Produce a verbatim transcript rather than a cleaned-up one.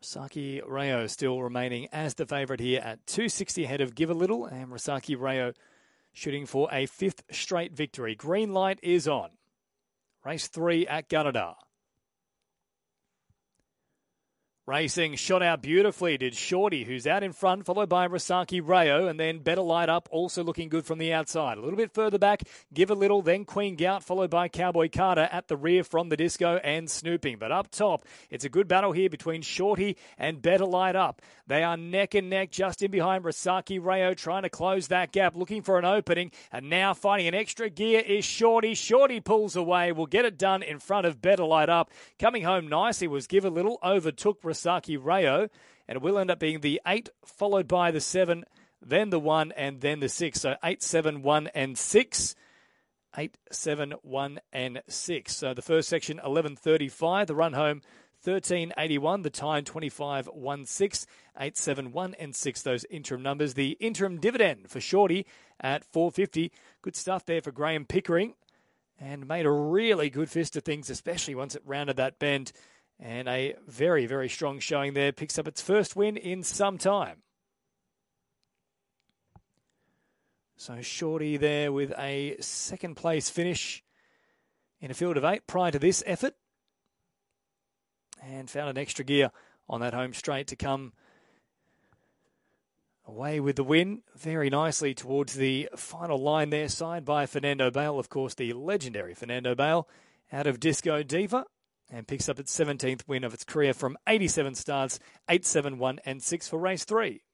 Rasaki Rayo still remaining as the favourite here at two sixty ahead of Give a Little, and Rasaki Rayo shooting for a fifth straight victory. Green light is on. Race three at Gunnedah. Racing shot out beautifully did Shorty, who's out in front, followed by Rasaki Rayo, and then Better Light Up, also looking good from the outside. A little bit further back, Give a Little, then Queen Gout, followed by Cowboy Carter at the rear from the Disco and Snooping. But up top, it's a good battle here between Shorty and Better Light Up. They are neck and neck just in behind Rasaki Rayo, trying to close that gap, looking for an opening, and now finding an extra gear is Shorty. Shorty pulls away, will get it done in front of Better Light Up. Coming home nicely was Give a Little, overtook Rasaki Rayo, and it will end up being the eight, followed by the seven, then the one, and then the six. So eight, seven, one, and six. Eight, seven, one, and six. So the first section, eleven thirty-five. The run home, thirteen eighty-one. The time, twenty-five sixteen. Eight, seven, one, and six. Those interim numbers. The interim dividend for Shorty at four fifty. Good stuff there for Graham Pickering, and made a really good fist of things, especially once it rounded that bend. And a very, very strong showing there. Picks up its first win in some time. So Shorty there with a second place finish in a field of eight prior to this effort. And found an extra gear on that home straight to come away with the win very nicely towards the final line there, side by Fernando Bale. Of course, the legendary Fernando Bale out of Disco Diva. And picks up its seventeenth win of its career from eighty-seven starts, eight, seven, one, and six for race three.